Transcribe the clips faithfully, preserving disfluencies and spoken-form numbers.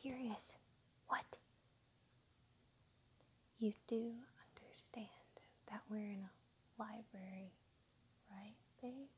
serious. What? You do understand that we're in a library, right, babe?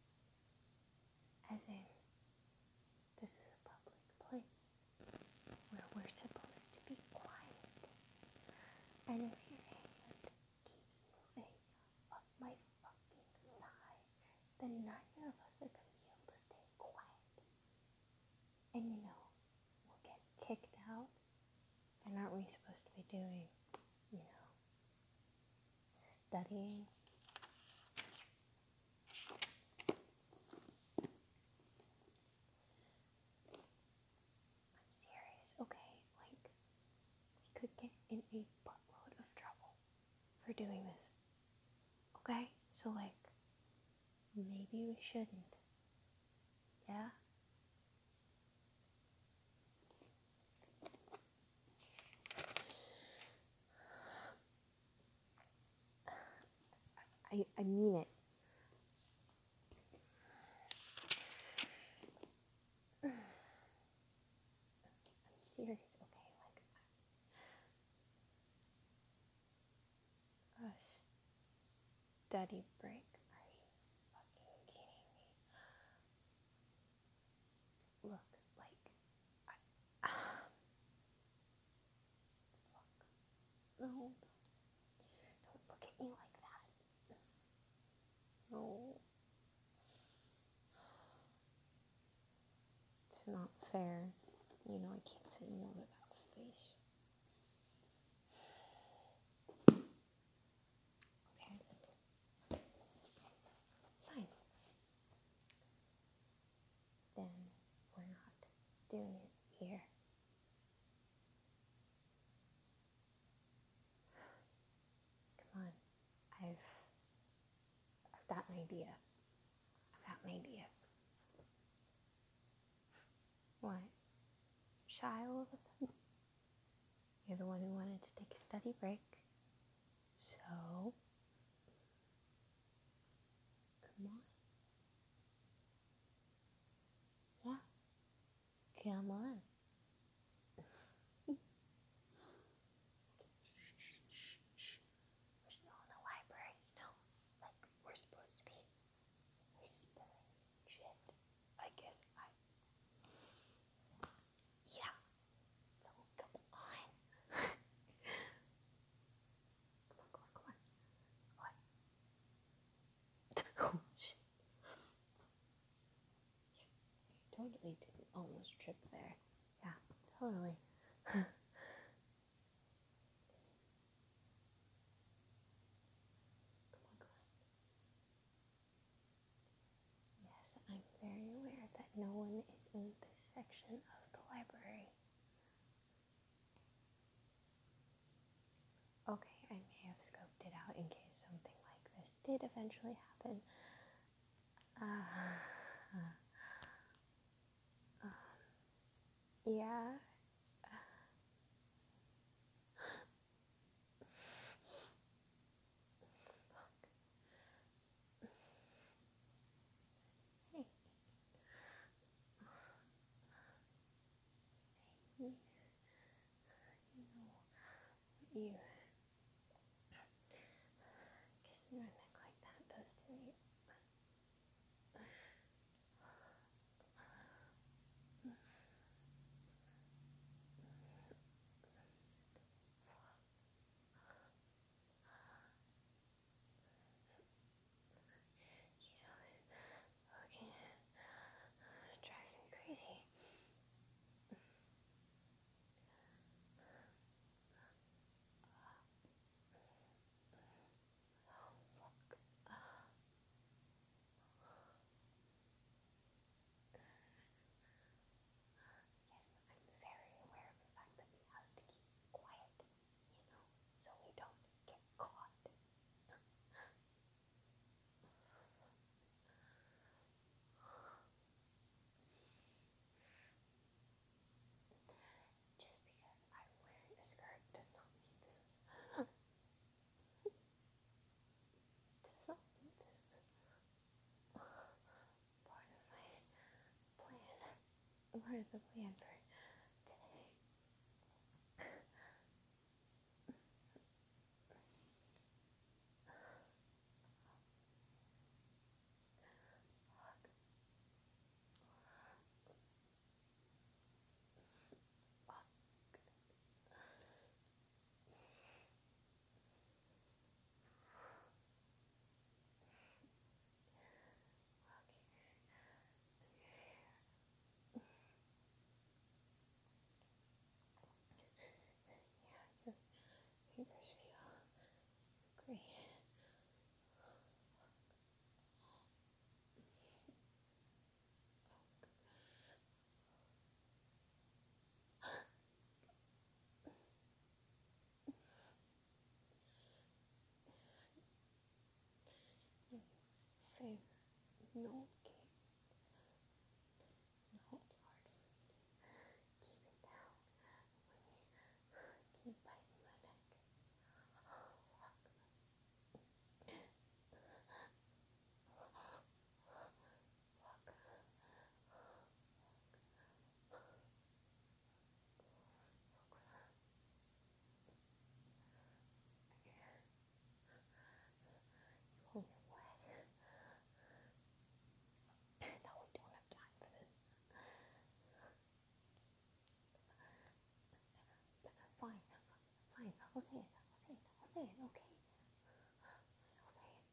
As in, this is a public place where we're supposed to be quiet. And if your hand keeps moving up my fucking thigh, then neither of us are going to be able to stay quiet. And you know, we'll get kicked out. And aren't we supposed to be doing, you know, studying? I'm serious, okay? Like, we could get in a buttload of trouble for doing this. Okay? So, like, maybe we shouldn't. Yeah? I, I mean it. I'm serious, okay? Like, a study break. Are you fucking kidding me? Look, like, I, fuck. No, don't look at me like that. No. It's not fair. You know, I can't say no to that face. Okay. Fine. Then we're not doing it here. Come on. I've I've got an idea. I've got an idea. What? Shy all of a sudden? You're the one who wanted to take a study break. So, come on. Yeah. Come on. We're still in the library, you know? Like, we're supposed to be whispering shit. I guess I... Yeah. So, come on. Come on, come on, come on. What? Oh, shit. Yeah, you totally didn't almost trip there. Yeah, totally. Come on, come on. Yes, I'm very aware that no one is in this section of the library. Okay, I may have scoped it out in case something like this did eventually happen. Uh, um, yeah. Hey. Hey, you, you know what you kissing my neck like that does to me. You know, fucking drives me crazy. Oh, fuck. I'm very aware of the fact that we have to keep quiet, you know, so we don't get caught. Just because I'm wearing a skirt does not mean this was does not mean this was part of my plan. Part of the plan for today. No, okay. No, it's hard. Keep it down. When you keep biting my neck. Oh, fuck. Fuck. Oh, you're wet. No, we don't have time for this. Fine, fine. I'll say it. I'll say it. I'll say it. Okay. I'll say it.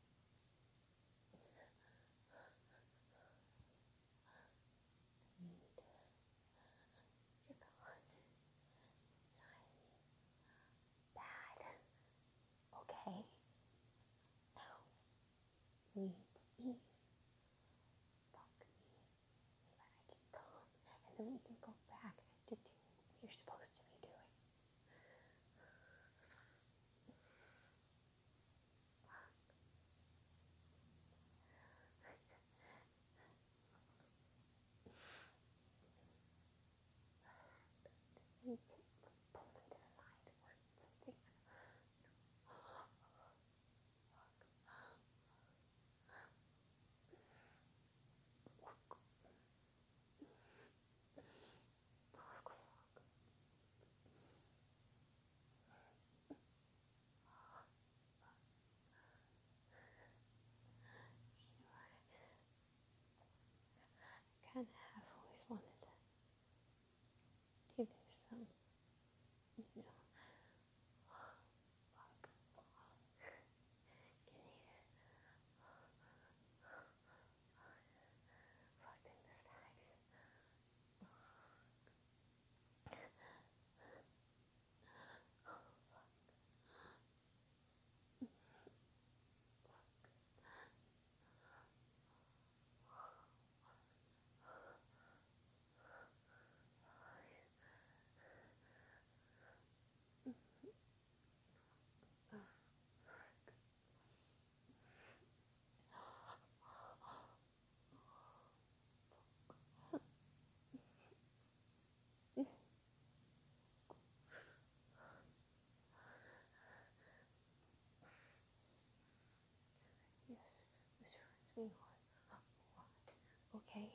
Need to go inside me. Bad. Okay. Now, we please fuck me so that I can come, and then we can go back to do what you're supposed to be doing. You can pull them to the side or something. You know, I kind of have always wanted to do this. Um, you know, fuck, fuck. Can you fucked in the stacks? Yes, Mister Friends, we know what. Okay.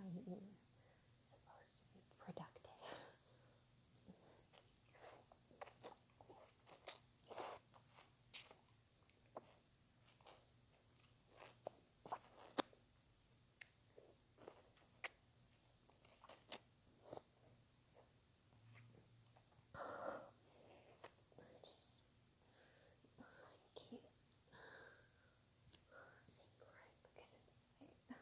when you're supposed to be productive. I just I can't cry because of it.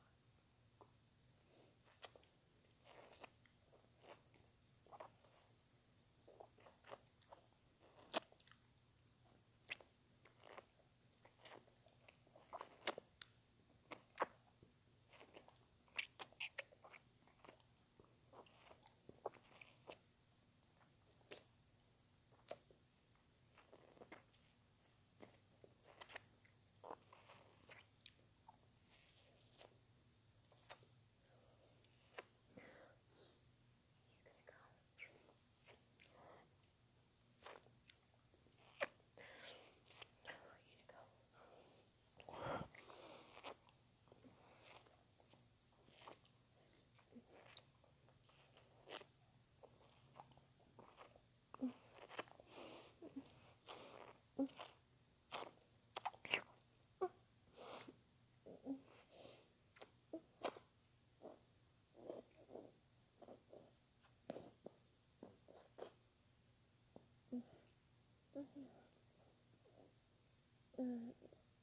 Mm.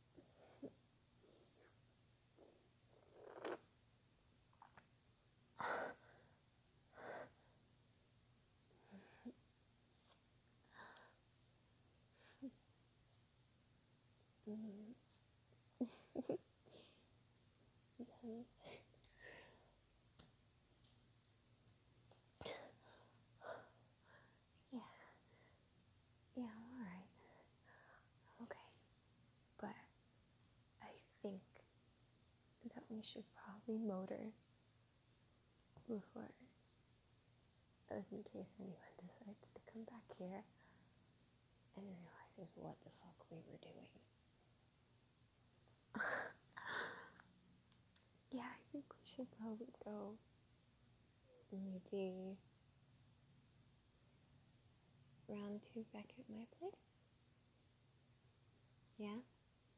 Mm. Yeah. Yeah. Yeah, I'm alright. Okay. But I think that we should probably motor before, in case anyone decides to come back here and realizes what the fuck we were doing. Yeah, I think we should probably go. Maybe round two back at my place? Yeah?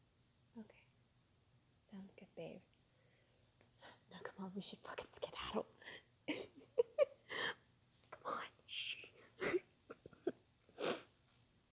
Okay. Sounds good, babe. Now come on, we should fucking skedaddle.